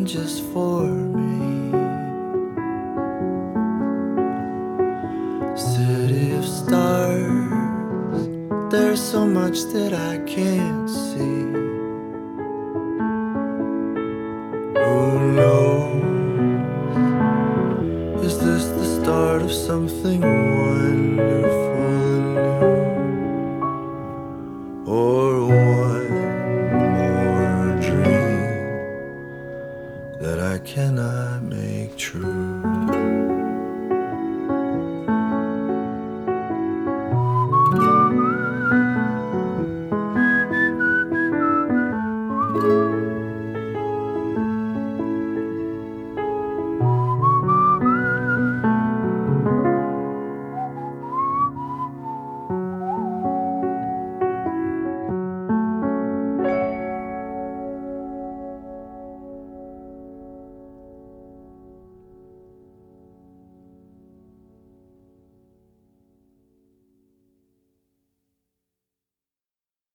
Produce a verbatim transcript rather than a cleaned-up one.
something just for me. City of stars, there's so much that I can't see. Who knows? Is this the start of something wonderful and new? Or one more dream that I cannot make true?